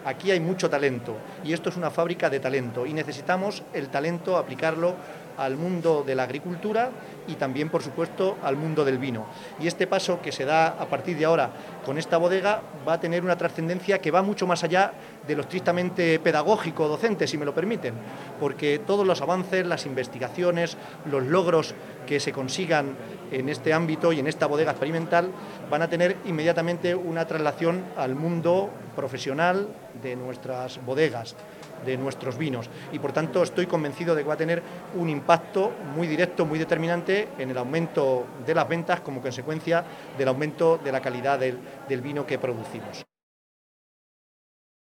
aquí hay mucho talento y esto es una fábrica de talento y necesitamos el talento aplicarlo al mundo de la agricultura y también, por supuesto, al mundo del vino. Y este paso que se da a partir de ahora con esta bodega va a tener una trascendencia que va mucho más allá de lo estrictamente pedagógico, docente, si me lo permiten, porque todos los avances, las investigaciones, los logros que se consigan en este ámbito y en esta bodega experimental van a tener inmediatamente una traslación al mundo profesional de nuestras bodegas, de nuestros vinos, y por tanto estoy convencido de que va a tener un impacto muy directo, muy determinante en el aumento de las ventas como consecuencia del aumento de la calidad del vino que producimos.